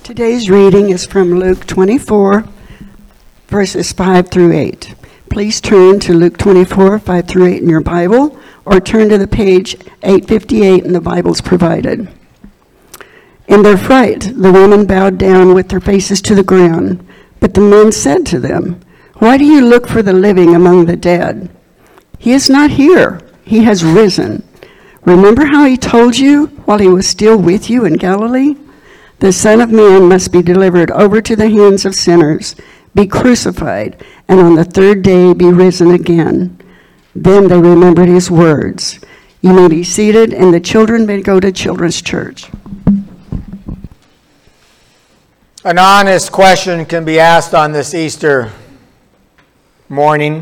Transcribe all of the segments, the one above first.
Today's reading is from Luke 24, verses 5 through 8. Please turn to Luke 24, 5 through 8 in your Bible, or turn to the page 858 in the Bibles provided. In their fright, the women bowed down with their faces to the ground. But the men said to them, "Why do you look for the living among the dead? He is not here. He has risen. Remember how he told you while he was still with you in Galilee? The Son of Man must be delivered over to the hands of sinners, be crucified, and on the third day be risen again." Then they remembered his words. You may be seated, and the children may go to Children's Church. An honest question can be asked on this Easter morning.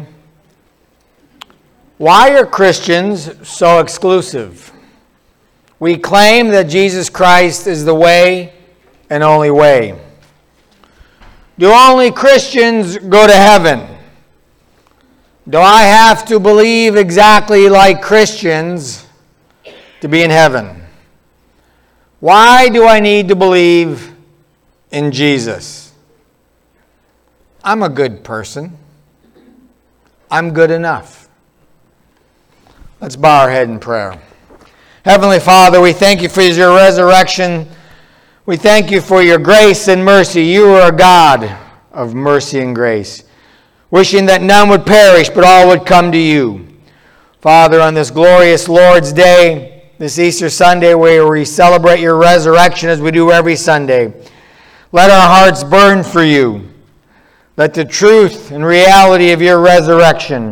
Why are Christians so exclusive? We claim that Jesus Christ is the way and only way. Do only Christians go to heaven? Do I have to believe exactly like Christians to be in heaven? Why do I need to believe in Jesus? I'm a good person. I'm good enough. Let's bow our head in prayer. Heavenly Father, we thank you for your resurrection. We thank you for your grace and mercy. You are a God of mercy and grace, wishing that none would perish, but all would come to you. Father, on this glorious Lord's Day, this Easter Sunday, where we celebrate your resurrection as we do every Sunday, let our hearts burn for you. Let the truth and reality of your resurrection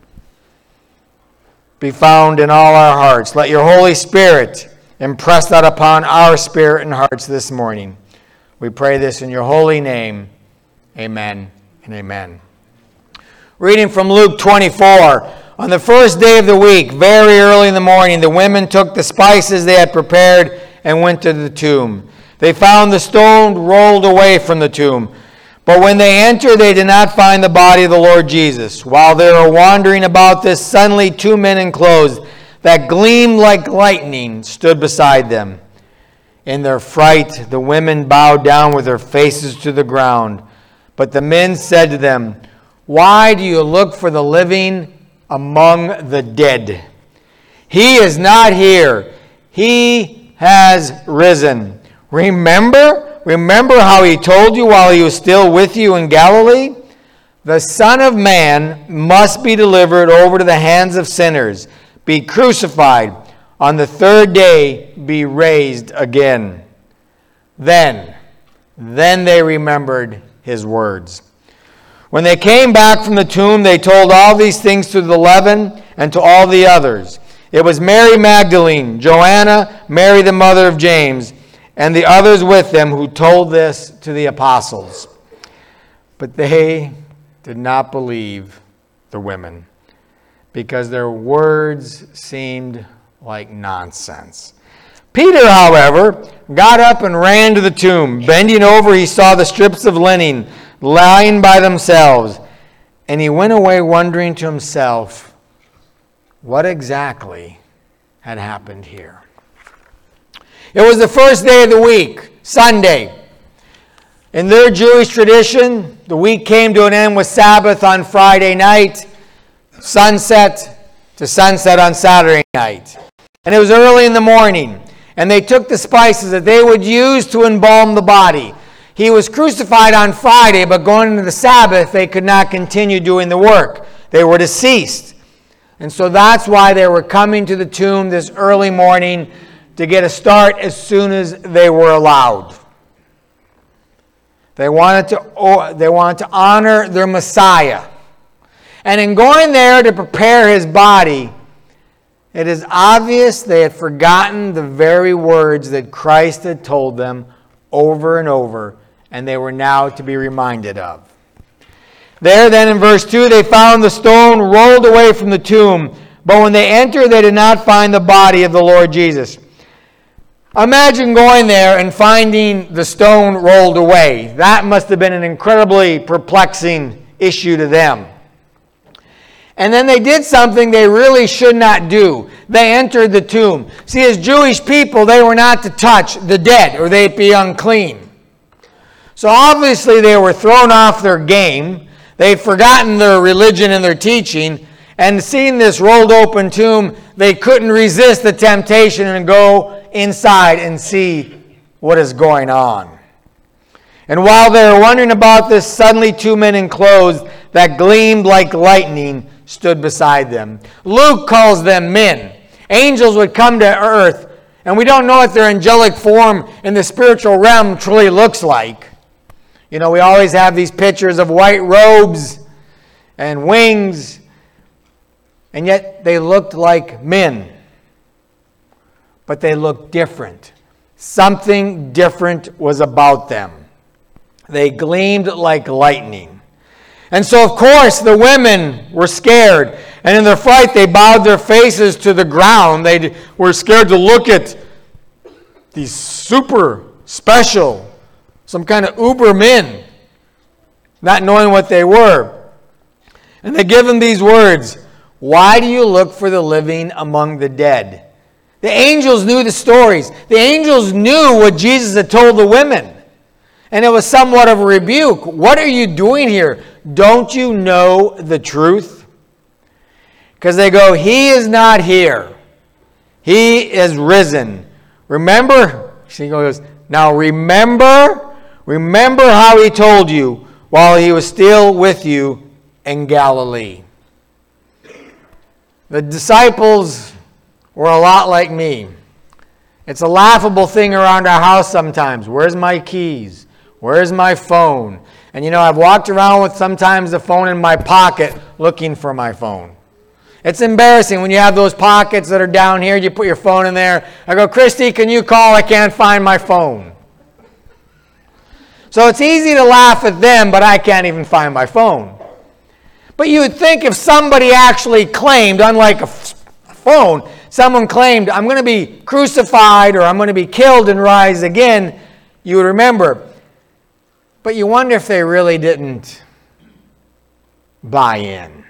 be found in all our hearts. Let your Holy Spirit impress that upon our spirit and hearts this morning. We pray this in your holy name. Amen and amen. Reading from Luke 24. On the first day of the week, very early in the morning, the women took the spices they had prepared and went to the tomb. They found the stone rolled away from the tomb. But when they entered, they did not find the body of the Lord Jesus. While they were wandering about this, suddenly two men in clothes that gleamed like lightning stood beside them. In their fright, the women bowed down with their faces to the ground. But the men said to them, "Why do you look for the living among the dead? He is not here. He has risen. Remember how he told you while he was still with you in Galilee? The Son of Man must be delivered over to the hands of sinners, be crucified, on the third day be raised again." Then they remembered his words. When they came back from the tomb, they told all these things to the 11 and to all the others. It was Mary Magdalene, Joanna, Mary the mother of James, and the others with them who told this to the apostles. But they did not believe the women, because their words seemed like nonsense. Peter, however, got up and ran to the tomb. Bending over, he saw the strips of linen lying by themselves, and he went away wondering to himself what exactly had happened here. It was the first day of the week, Sunday. In their Jewish tradition, the week came to an end with Sabbath on Friday night, sunset to sunset on Saturday night. And it was early in the morning, and they took the spices that they would use to embalm the body. He was crucified on Friday, but going into the Sabbath, they could not continue doing the work. They were deceased. And so that's why they were coming to the tomb this early morning to get a start as soon as they were allowed. They wanted to honor their Messiah. And in going there to prepare his body, it is obvious they had forgotten the very words that Christ had told them over and over, and they were now to be reminded of. There then in verse 2, they found the stone rolled away from the tomb, but when they entered, they did not find the body of the Lord Jesus. Imagine going there and finding the stone rolled away. That must have been an incredibly perplexing issue to them. And then they did something they really should not do. They entered the tomb. See, as Jewish people, they were not to touch the dead, or they'd be unclean. So obviously they were thrown off their game. They'd forgotten their religion and their teaching. And seeing this rolled open tomb, they couldn't resist the temptation and go inside and see what is going on. And while they were wondering about this, suddenly 2 men in clothes that gleamed like lightning stood beside them. Luke calls them men. Angels would come to earth, and we don't know what their angelic form in the spiritual realm truly looks like. You know, we always have these pictures of white robes and wings, and yet they looked like men. But they looked different. Something different was about them. They gleamed like lightning. And so, of course, the women were scared. And in their fright, they bowed their faces to the ground. They were scared to look at these super special, some kind of uber men, not knowing what they were. And they give them these words, "Why do you look for the living among the dead?" The angels knew the stories. The angels knew what Jesus had told the women. And it was somewhat of a rebuke. What are you doing here? Don't you know the truth? Because they go, "He is not here. He is risen." Remember? She goes, "Now remember how he told you while he was still with you in Galilee." The disciples were a lot like me. It's a laughable thing around our house sometimes. Where's my keys? Where's my phone? And you know, I've walked around with sometimes the phone in my pocket looking for my phone. It's embarrassing when you have those pockets that are down here, you put your phone in there. I go, "Christy, can you call? I can't find my phone." So it's easy to laugh at them, but I can't even find my phone. But you would think if somebody actually claimed, unlike a phone, someone claimed, "I'm going to be crucified," or "I'm going to be killed and rise again," you would remember. But you wonder if they really didn't buy in.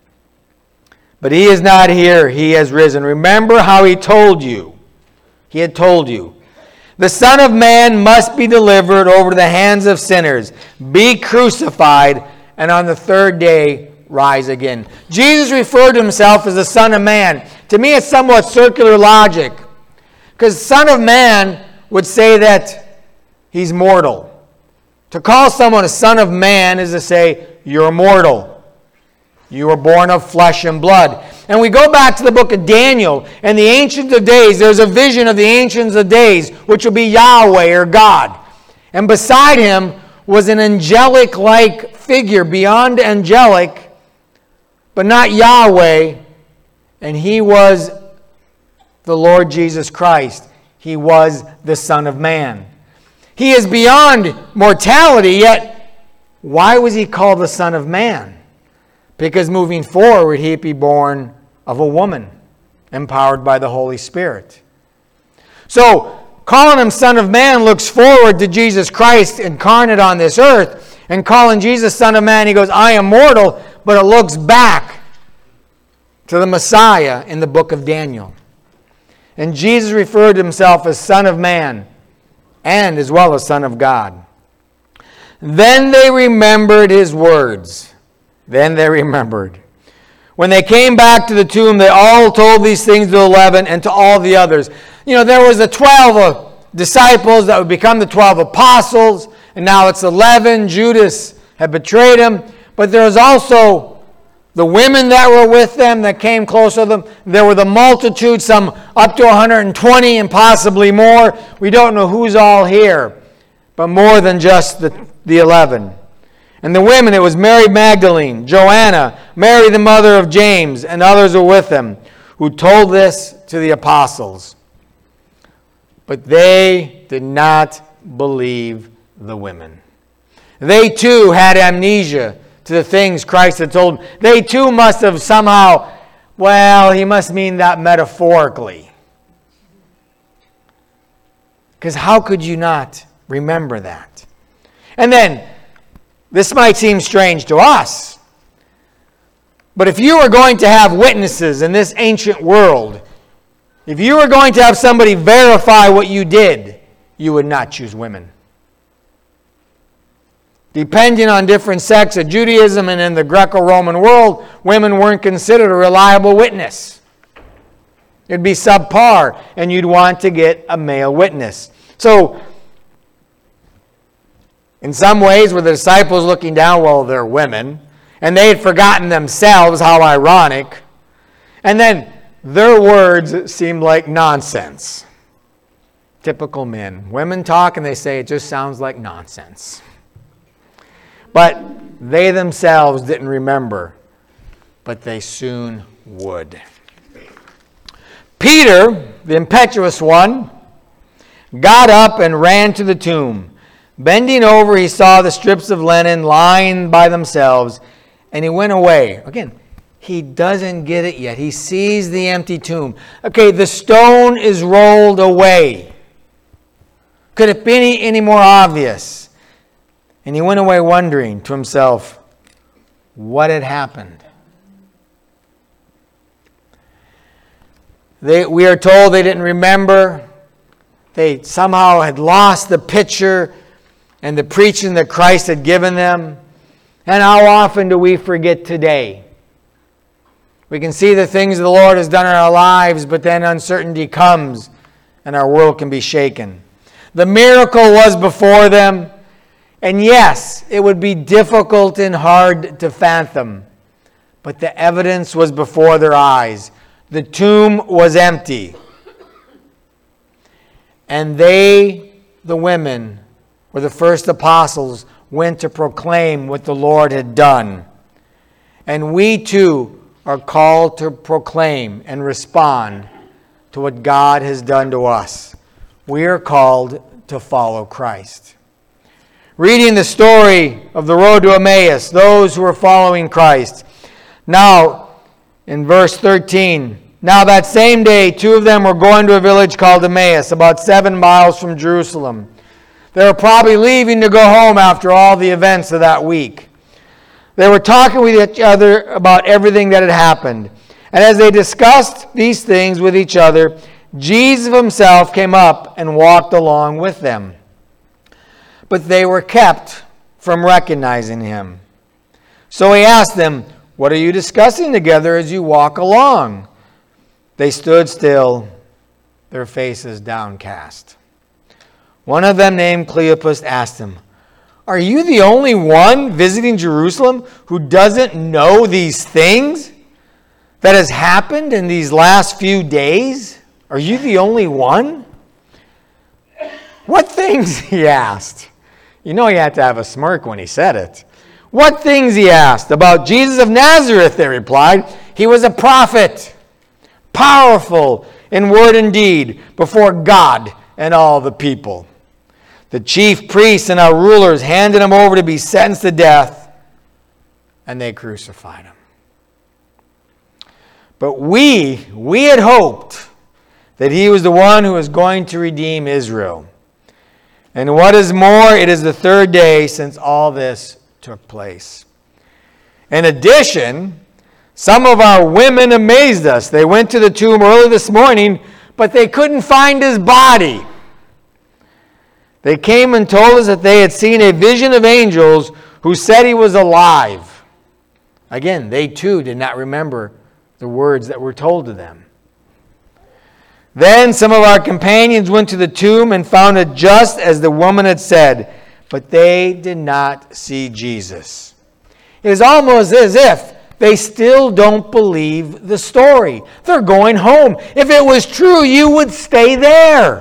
But he is not here. He has risen. Remember how he told you. He had told you. The Son of Man must be delivered over to the hands of sinners, be crucified, and on the third day rise again. Jesus referred to himself as the Son of Man. To me, it's somewhat circular logic. Because Son of Man would say that he's mortal. To call someone a son of man is to say, you're mortal. You were born of flesh and blood. And we go back to the book of Daniel, and the Ancient of Days, there's a vision of the Ancients of Days, which will be Yahweh or God. And beside him was an angelic-like figure, beyond angelic, but not Yahweh, and he was the Lord Jesus Christ. He was the Son of Man. He is beyond mortality, yet why was he called the Son of Man? Because moving forward, he'd be born of a woman, empowered by the Holy Spirit. So, calling him Son of Man looks forward to Jesus Christ incarnate on this earth, and calling Jesus Son of Man, he goes, "I am mortal," but it looks back to the Messiah in the book of Daniel. And Jesus referred to himself as Son of Man, and as well as Son of God. Then they remembered his words. Then they remembered. When they came back to the tomb, they all told these things to 11 and to all the others. You know, there was the 12 disciples that would become the 12 apostles, and now it's 11. Judas had betrayed him. But there was also the women that were with them that came close to them. There were the multitude, some up to 120 and possibly more. We don't know who's all here, but more than just the 11. And the women, it was Mary Magdalene, Joanna, Mary the mother of James, and others were with them, who told this to the apostles. But they did not believe the women. They too had amnesia to the things Christ had told them. They too must have somehow, well, he must mean that metaphorically. Because how could you not remember that? And then, this might seem strange to us, but if you were going to have witnesses in this ancient world, if you were going to have somebody verify what you did, you would not choose women. Depending on different sects of Judaism and in the Greco-Roman world, women weren't considered a reliable witness. It'd be subpar, and you'd want to get a male witness. So, in some ways, were the disciples looking down, well, they're women, and they had forgotten themselves, how ironic. And then their words seemed like nonsense. Typical men. Women talk and they say it just sounds like nonsense. But they themselves didn't remember, but they soon would. Peter, the impetuous one, got up and ran to the tomb. Bending over, he saw the strips of linen lying by themselves, and he went away. Again, he doesn't get it yet. He sees the empty tomb. Okay, the stone is rolled away. Could it be any more obvious? And he went away wondering to himself what had happened. We are told they didn't remember. They somehow had lost the picture and the preaching that Christ had given them. And how often do we forget today? We can see the things the Lord has done in our lives, but then uncertainty comes and our world can be shaken. The miracle was before them, and yes, it would be difficult and hard to fathom, but the evidence was before their eyes. The tomb was empty. And they, the women, were the first apostles, went to proclaim what the Lord had done. And we too are called to proclaim and respond to what God has done to us. We are called to follow Christ. Reading the story of the road to Emmaus, those who were following Christ. Now, in verse 13, now that same day, two of them were going to a village called Emmaus, about 7 miles from Jerusalem. They were probably leaving to go home after all the events of that week. They were talking with each other about everything that had happened. And as they discussed these things with each other, Jesus himself came up and walked along with them. But they were kept from recognizing him. So he asked them, "What are you discussing together as you walk along?" They stood still, their faces downcast. One of them, named Cleopas, asked him, "Are you the only one visiting Jerusalem who doesn't know these things that has happened in these last few days? Are you the only one?" "What things?" he asked. You know he had to have a smirk when he said it. "What things?" he asked. "About Jesus of Nazareth," they replied. "He was a prophet, powerful in word and deed before God and all the people. The chief priests and our rulers handed him over to be sentenced to death, and they crucified him. But we had hoped that he was the one who was going to redeem Israel. And what is more, it is the 3rd day since all this took place. In addition, some of our women amazed us. They went to the tomb early this morning, but they couldn't find his body. They came and told us that they had seen a vision of angels who said he was alive." Again, they too did not remember the words that were told to them. "Then some of our companions went to the tomb and found it just as the woman had said, but they did not see Jesus." It is almost as if they still don't believe the story. They're going home. If it was true, you would stay there.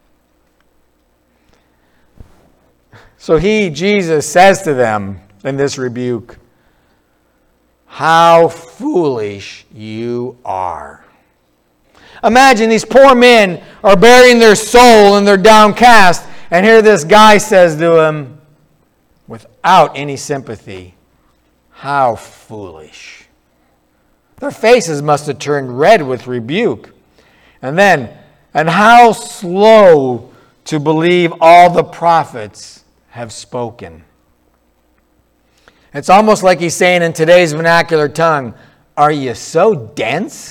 So Jesus says to them in this rebuke, "How foolish you are." Imagine these poor men are bearing their soul and they're downcast, and here this guy says to them, without any sympathy, "How foolish." Their faces must have turned red with rebuke. And then, "And how slow to believe all the prophets have spoken." It's almost like he's saying in today's vernacular tongue, "Are you so dense?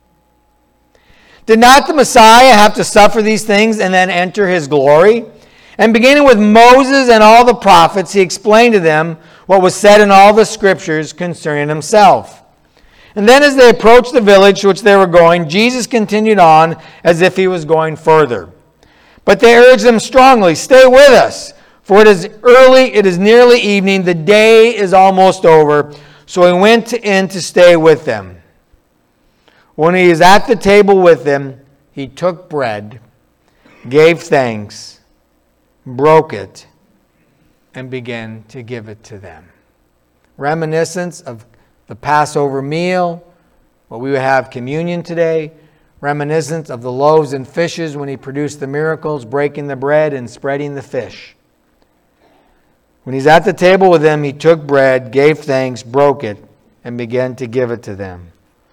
Did not the Messiah have to suffer these things and then enter his glory?" And beginning with Moses and all the prophets, he explained to them what was said in all the scriptures concerning himself. And then as they approached the village to which they were going, Jesus continued on as if he was going further. But they urged him strongly, "Stay with us, for it is early, it is nearly evening, the day is almost over." So he went in to stay with them. When he was at the table with them, he took bread, gave thanks, broke it, and began to give it to them. Reminiscence of the Passover meal, what we would have communion today. Reminiscence of the loaves and fishes when he produced the miracles, breaking the bread and spreading the fish. When he's at the table with them, he took bread, gave thanks, broke it, and began to give it to them.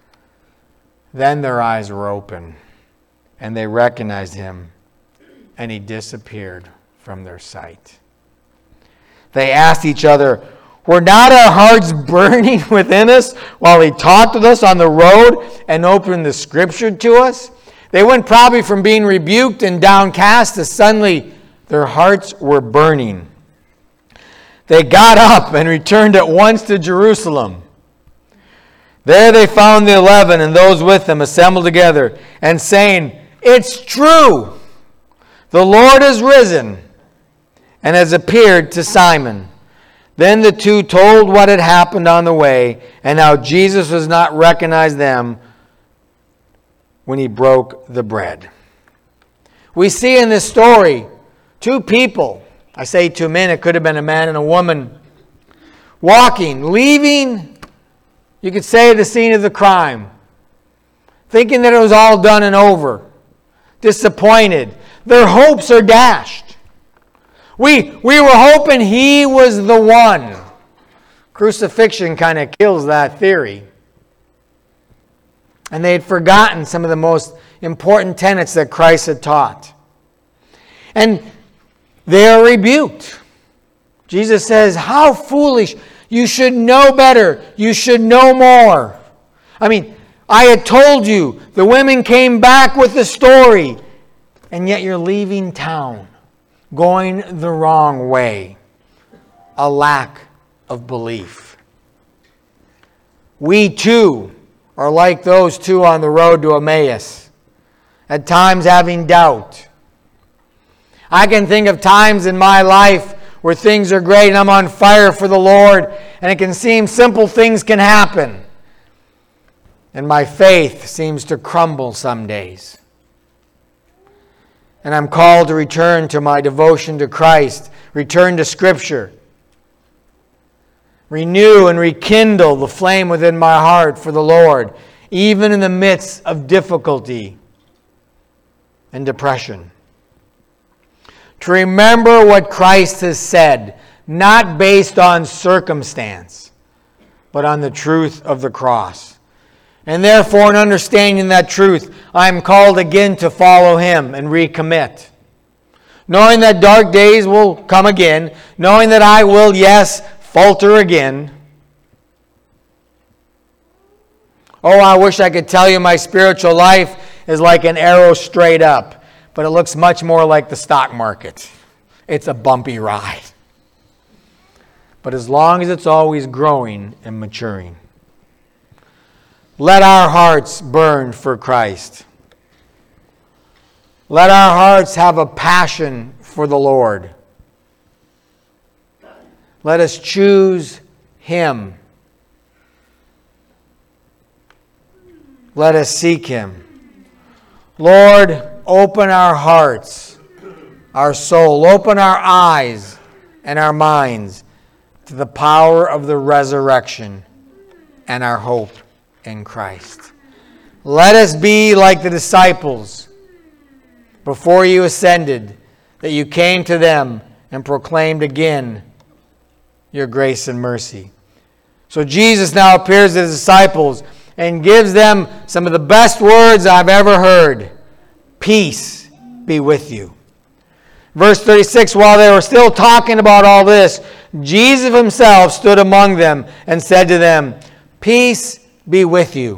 Then their eyes were open, and they recognized him, and he disappeared from their sight. They asked each other, "Were not our hearts burning within us while he talked with us on the road and opened the scripture to us?" They went probably from being rebuked and downcast to suddenly their hearts were burning. They got up and returned at once to Jerusalem. There they found the 11 and those with them assembled together and saying, "It's true! The Lord has risen and has appeared to Simon." Then the two told what had happened on the way and how Jesus was not recognized them when he broke the bread. We see in this story two people. I say two men, it could have been a man and a woman, walking, leaving, you could say, the scene of the crime, thinking that it was all done and over, disappointed. Their hopes are dashed. We were hoping he was the one. Crucifixion kind of kills that theory. And they had forgotten some of the most important tenets that Christ had taught. And they are rebuked. Jesus says, "How foolish. You should know better. You should know more." I mean, I had told you, the women came back with the story, and yet you're leaving town, going the wrong way. A lack of belief. We too are like those two on the road to Emmaus, at times having doubt. I can think of times in my life where things are great and I'm on fire for the Lord, and it can seem simple things can happen. And my faith seems to crumble some days. And I'm called to return to my devotion to Christ, return to Scripture, renew and rekindle the flame within my heart for the Lord, even in the midst of difficulty and depression. To remember what Christ has said, not based on circumstance, but on the truth of the cross. And therefore, in understanding that truth, I am called again to follow him and recommit. Knowing that dark days will come again, knowing that I will, yes, falter again. Oh, I wish I could tell you my spiritual life is like an arrow straight up, but it looks much more like the stock market. It's a bumpy ride. But as long as it's always growing and maturing. Let our hearts burn for Christ. Let our hearts have a passion for the Lord. Let us choose him. Let us seek him. Lord, open our hearts, our soul, open our eyes and our minds to the power of the resurrection and our hope in Christ. Let us be like the disciples before you ascended, that you came to them and proclaimed again your grace and mercy. So Jesus now appears to the disciples and gives them some of the best words I've ever heard. Peace be with you. Verse 36, while they were still talking about all this, Jesus himself stood among them and said to them, "Peace be with you."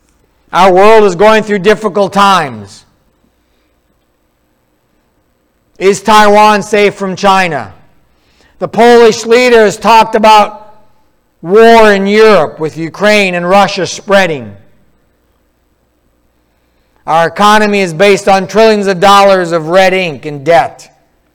Our world is going through difficult times. Is Taiwan safe from China? The Polish leader has talked about war in Europe with Ukraine and Russia spreading. Our economy is based on trillions of dollars of red ink and debt.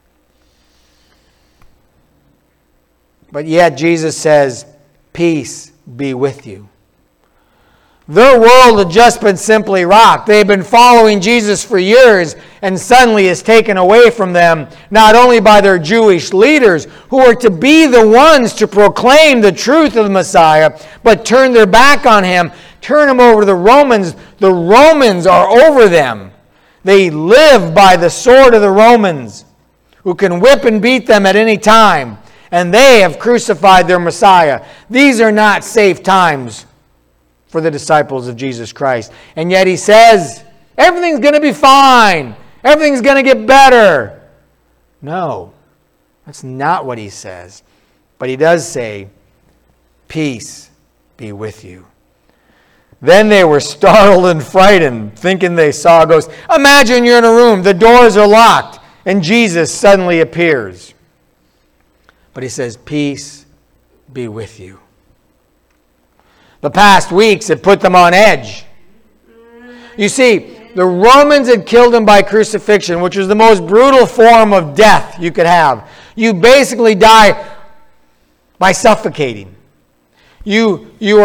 But yet Jesus says, peace be with you. Their world had just been simply rocked. They've been following Jesus for years, and suddenly is taken away from them, not only by their Jewish leaders, who are to be the ones to proclaim the truth of the Messiah, but turn their back on him, turn him over to the Romans. The Romans are over them. They live by the sword of the Romans, who can whip and beat them at any time, and they have crucified their Messiah. These are not safe times for the disciples of Jesus Christ. And yet he says, everything's going to be fine. Everything's going to get better. No, that's not what he says. But he does say, peace be with you. Then they were startled and frightened, thinking they saw a ghost. Imagine you're in a room, the doors are locked, and Jesus suddenly appears. But he says, peace be with you. The past weeks had put them on edge. You see, the Romans had killed him by crucifixion, which was the most brutal form of death you could have. You basically die by suffocating. Your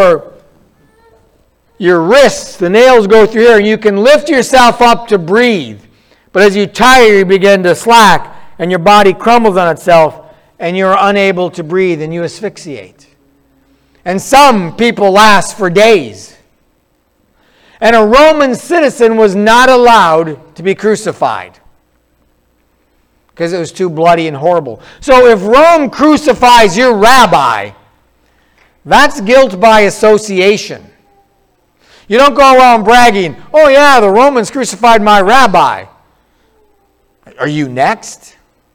wrists, the nails go through here, and you can lift yourself up to breathe. But as you tire, you begin to slack, and your body crumbles on itself, and you're unable to breathe, and you asphyxiate. And some people last for days. And a Roman citizen was not allowed to be crucified because it was too bloody and horrible. So if Rome crucifies your rabbi, that's guilt by association. You don't go around bragging, oh yeah, the Romans crucified my rabbi. Are you next?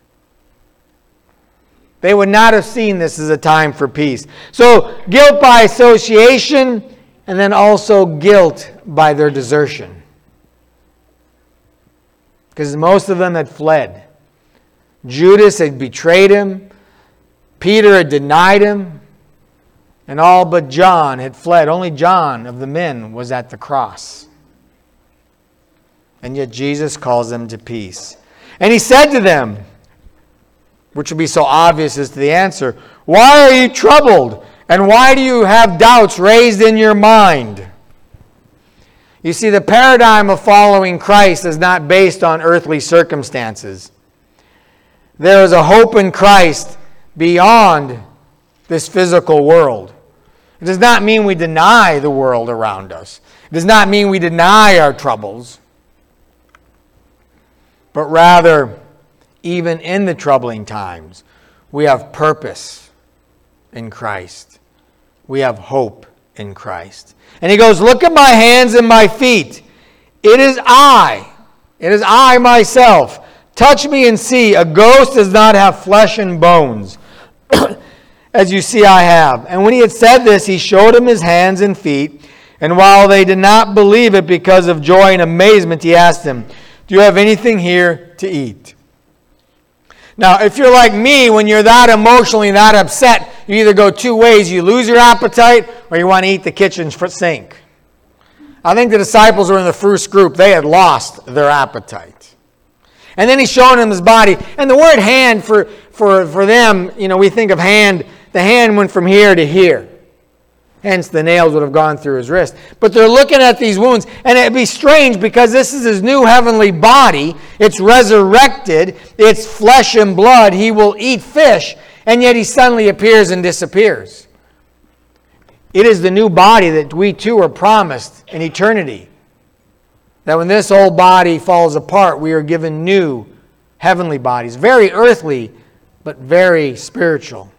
They would not have seen this as a time for peace. So guilt by association, and then also guilt by their desertion. Because most of them had fled. Judas had betrayed him. Peter had denied him. And all but John had fled. Only John of the men was at the cross. And yet Jesus calls them to peace. And he said to them, which would be so obvious as to the answer, why are you troubled? And why do you have doubts raised in your mind? You see, the paradigm of following Christ is not based on earthly circumstances. There is a hope in Christ beyond this physical world. It does not mean we deny the world around us. It does not mean we deny our troubles. But rather, even in the troubling times, we have purpose in Christ. We have hope in Christ. And he goes, look at my hands and my feet. It is I. It is I myself. Touch me and see. A ghost does not have flesh and bones, as you see I have. And when he had said this, he showed him his hands and feet. And while they did not believe it because of joy and amazement, he asked them, do you have anything here to eat? Now, if you're like me, when you're that emotionally, that upset, you either go two ways. You lose your appetite, or you want to eat the kitchen sink. I think the disciples were in the first group. They had lost their appetite. And then he's showing them his body. And the word hand for them, we think of hand. The hand went from here to here. Hence, the nails would have gone through his wrist. But they're looking at these wounds, and it'd be strange because this is his new heavenly body. It's resurrected. It's flesh and blood. He will eat fish, and yet he suddenly appears and disappears. It is the new body that we too are promised in eternity. That when this old body falls apart, we are given new heavenly bodies. Very earthly, but very spiritual.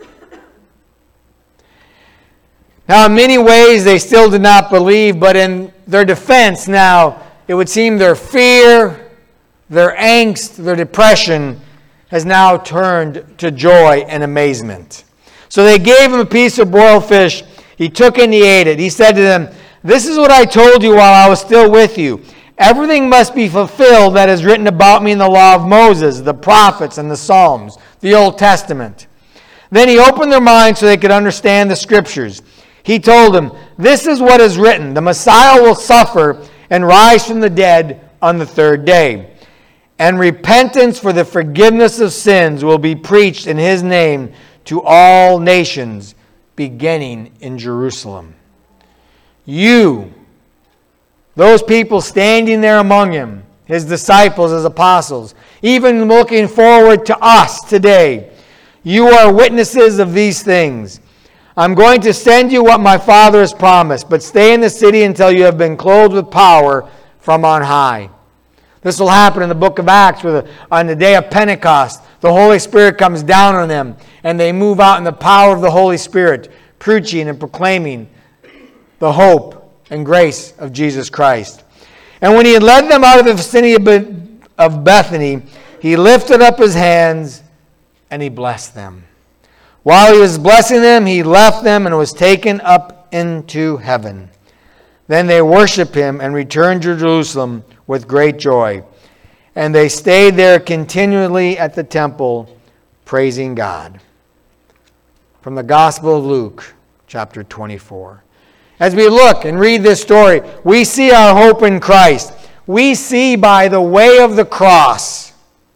Now, in many ways, they still did not believe, but in their defense now, it would seem their fear, their angst, their depression has now turned to joy and amazement. So they gave him a piece of broiled fish. He took it and he ate it. He said to them, this is what I told you while I was still with you. Everything must be fulfilled that is written about me in the law of Moses, the prophets, and the Psalms, the Old Testament. Then he opened their minds so they could understand the Scriptures. He told them, this is what is written. The Messiah will suffer and rise from the dead on the third day. And repentance for the forgiveness of sins will be preached in his name to all nations, beginning in Jerusalem. You, those people standing there among him, his disciples, his apostles, even looking forward to us today, you are witnesses of these things. I'm going to send you what my Father has promised, but stay in the city until you have been clothed with power from on high. This will happen in the book of Acts, where on the day of Pentecost, the Holy Spirit comes down on them, and they move out in the power of the Holy Spirit, preaching and proclaiming the hope and grace of Jesus Christ. And when he had led them out of the vicinity of Bethany, he lifted up his hands and he blessed them. While he was blessing them, he left them and was taken up into heaven. Then they worshiped him and returned to Jerusalem with great joy. And they stayed there continually at the temple, praising God. From the Gospel of Luke, chapter 24. As we look and read this story, we see our hope in Christ. We see by the way of the cross,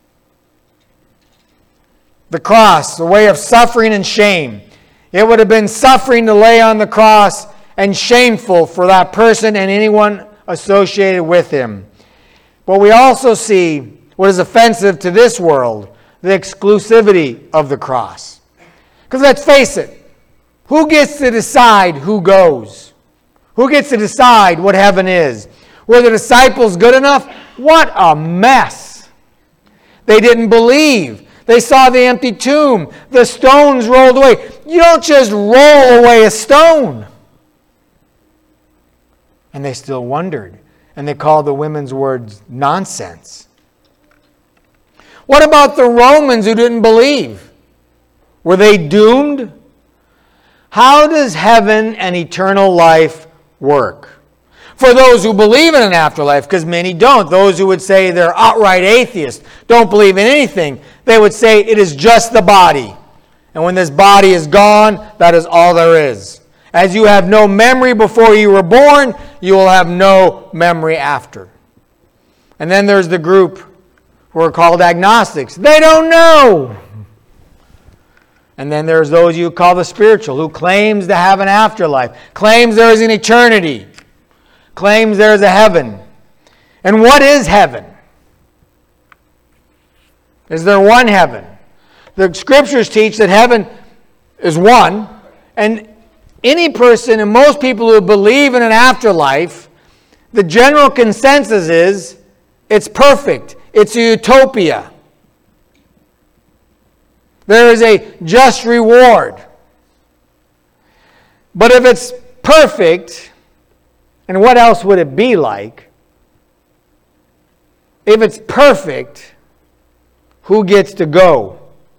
the way of suffering and shame. It would have been suffering to lay on the cross and shameful for that person and anyone associated with him. But we also see what is offensive to this world, the exclusivity of the cross. Because let's face it, who gets to decide who goes? Who gets to decide what heaven is? Were the disciples good enough? What a mess. They didn't believe. They saw the empty tomb. The stones rolled away. You don't just roll away a stone. And they still wondered. And they called the women's words nonsense. What about the Romans who didn't believe? Were they doomed? How does heaven and eternal life work? For those who believe in an afterlife, because many don't, those who would say they're outright atheists, don't believe in anything, they would say it is just the body. And when this body is gone, that is all there is. As you have no memory before you were born, you will have no memory after. And then there's the group who are called agnostics. They don't know. And then there's those you call the spiritual, who claims to have an afterlife, claims there is an eternity, claims there is a heaven. And what is heaven? Is there one heaven? The scriptures teach that heaven is one, and any person and most people who believe in an afterlife, the general consensus is it's perfect. It's a utopia. There is a just reward. But if it's perfect, and what else would it be like? If it's perfect, who gets to go?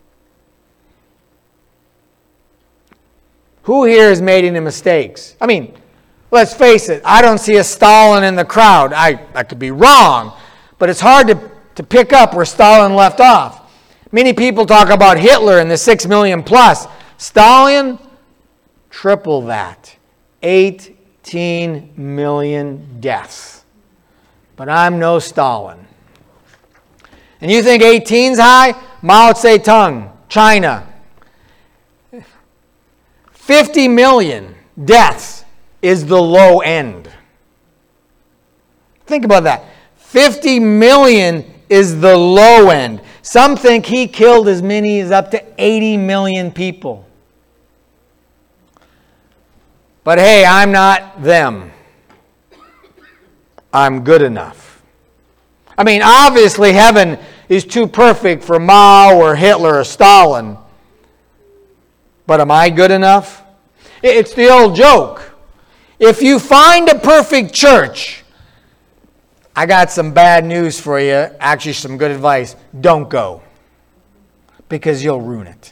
Who here has made any mistakes? I mean, let's face it, I don't see a Stalin in the crowd. I could be wrong, but it's hard to pick up where Stalin left off. Many people talk about Hitler and the 6 million plus. Stalin, triple that. 18 million deaths. But I'm no Stalin. And you think 18's high? Mao Zedong, China. 50 million deaths is the low end. Think about that. 50 million is the low end. Some think he killed as many as up to 80 million people. But hey, I'm not them. I'm good enough. I mean, obviously heaven is too perfect for Mao or Hitler or Stalin. But am I good enough? It's the old joke. If you find a perfect church, I got some bad news for you. Actually, some good advice. Don't go. Because you'll ruin it.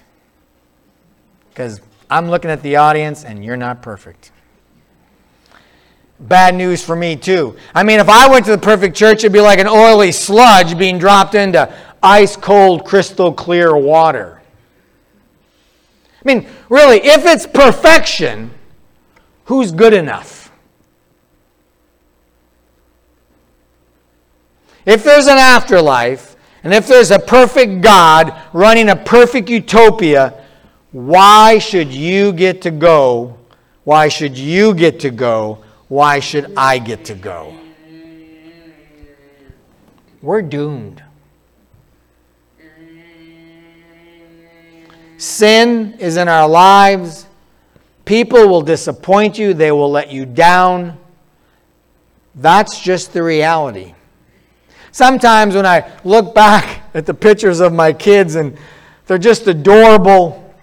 Because I'm looking at the audience and you're not perfect. bad news for me too. I mean, if I went to the perfect church, it'd be like an oily sludge being dropped into ice cold, crystal clear water. I mean, really, if it's perfection, who's good enough? If there's an afterlife, and if there's a perfect God running a perfect utopia, why should you get to go? Why should you get to go? Why should I get to go? We're doomed. Sin is in our lives. People will disappoint you. They will let you down. That's just the reality. Sometimes when I look back at the pictures of my kids and they're just adorable,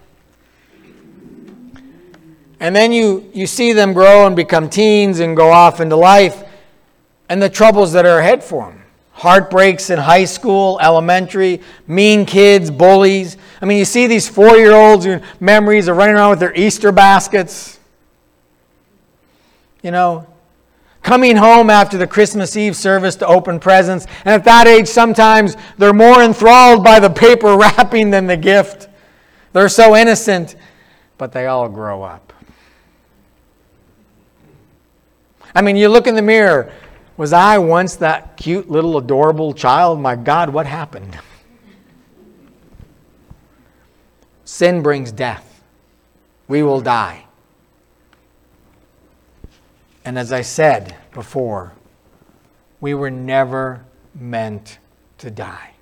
and then you see them grow and become teens and go off into life, and the troubles that are ahead for them. Heartbreaks in high school, elementary, mean kids, bullies. I mean, you see these 4-year-olds whose memories of running around with their Easter baskets. You know, coming home after the Christmas Eve service to open presents. And at that age, sometimes they're more enthralled by the paper wrapping than the gift. They're so innocent, but they all grow up. I mean, you look in the mirror. Was I once that cute little adorable child? My God, what happened? Sin brings death. We will die. And as I said before, we were never meant to die.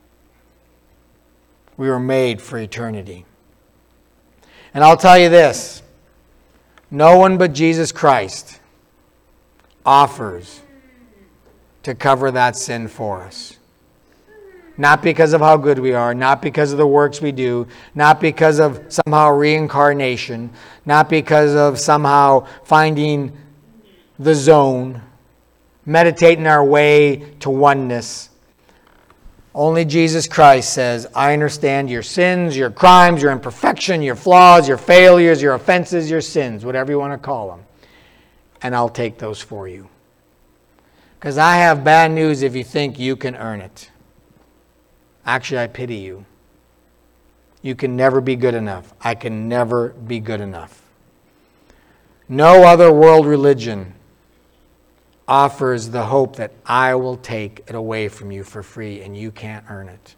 We were made for eternity. And I'll tell you this, no one but Jesus Christ offers to cover that sin for us. Not because of how good we are, not because of the works we do, not because of somehow reincarnation, not because of somehow finding the zone, meditating our way to oneness. Only Jesus Christ says, I understand your sins, your crimes, your imperfection, your flaws, your failures, your offenses, your sins, whatever you want to call them. And I'll take those for you. Because I have bad news if you think you can earn it. Actually, I pity you. You can never be good enough. I can never be good enough. No other world religion offers the hope that I will take it away from you for free and you can't earn it.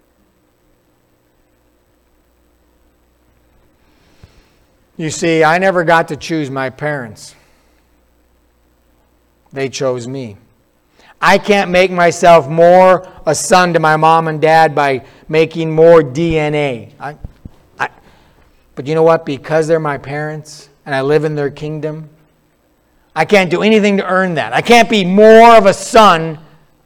You see, I never got to choose my parents. They chose me. I can't make myself more a son to my mom and dad by making more DNA. But you know what? Because they're my parents and I live in their kingdom, I can't do anything to earn that. I can't be more of a son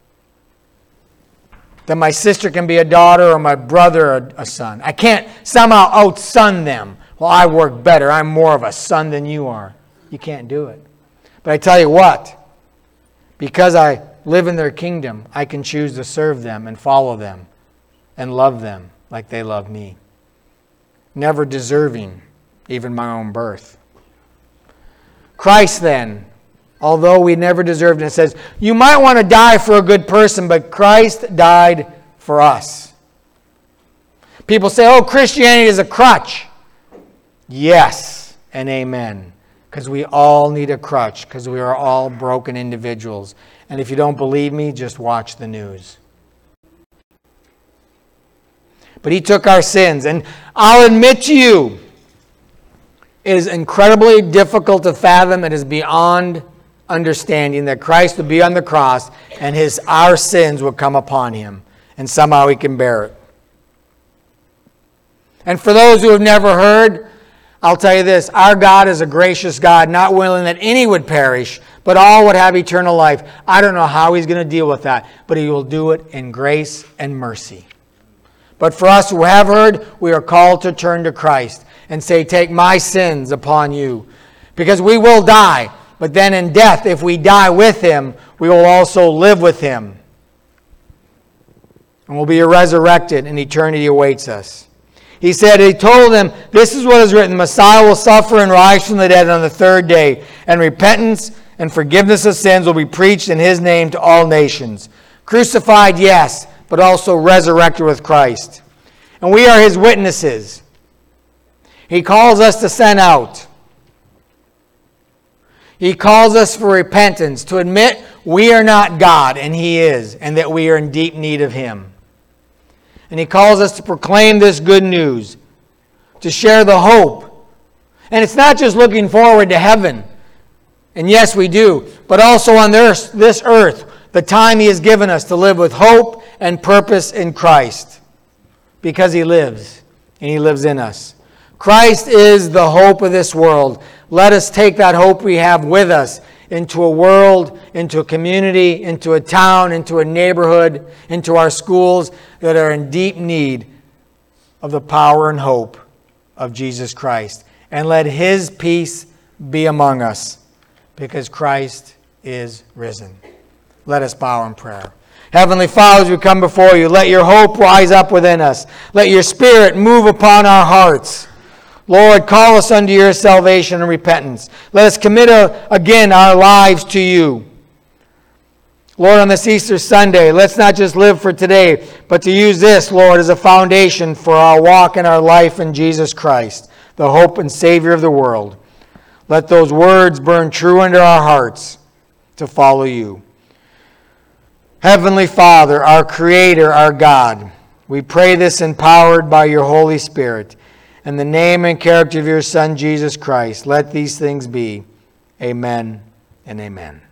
than my sister can be a daughter or my brother a son. I can't somehow outson them. Well, I work better. I'm more of a son than you are. You can't do it. But I tell you what, because I live in their kingdom, I can choose to serve them and follow them and love them like they love me. Never deserving even my own birth. Christ then, although we never deserved it, it says, you might want to die for a good person, but Christ died for us. People say, oh, Christianity is a crutch. Yes and amen. Because we all need a crutch, because we are all broken individuals. And if you don't believe me, just watch the news. But he took our sins. And I'll admit to you, it is incredibly difficult to fathom. It is beyond understanding that Christ would be on the cross and our sins would come upon him. And somehow he can bear it. And for those who have never heard, I'll tell you this, our God is a gracious God, not willing that any would perish, but all would have eternal life. I don't know how he's going to deal with that, but he will do it in grace and mercy. But for us who have heard, we are called to turn to Christ and say, take my sins upon you. Because we will die, but then in death, if we die with him, we will also live with him. And we'll be resurrected and eternity awaits us. He said, he told them, this is what is written, the Messiah will suffer and rise from the dead on the third day, and repentance and forgiveness of sins will be preached in his name to all nations. Crucified, yes, but also resurrected with Christ. And we are his witnesses. He calls us to send out. He calls us for repentance, to admit we are not God and he is, and that we are in deep need of him. And he calls us to proclaim this good news, to share the hope. And it's not just looking forward to heaven. And yes, we do. But also on this earth, the time he has given us to live with hope and purpose in Christ. Because he lives, and he lives in us. Christ is the hope of this world. Let us take that hope we have with us into a world, into a community, into a town, into a neighborhood, into our schools that are in deep need of the power and hope of Jesus Christ. And let his peace be among us, because Christ is risen. Let us bow in prayer. Heavenly Father, as we come before you, let your hope rise up within us. Let your Spirit move upon our hearts. Lord, call us unto your salvation and repentance. Let us commit again our lives to you. Lord, on this Easter Sunday, let's not just live for today, but to use this, Lord, as a foundation for our walk and our life in Jesus Christ, the hope and Savior of the world. Let those words burn true into our hearts to follow you. Heavenly Father, our Creator, our God, we pray this empowered by your Holy Spirit. In the name and character of your Son, Jesus Christ, let these things be. Amen and amen.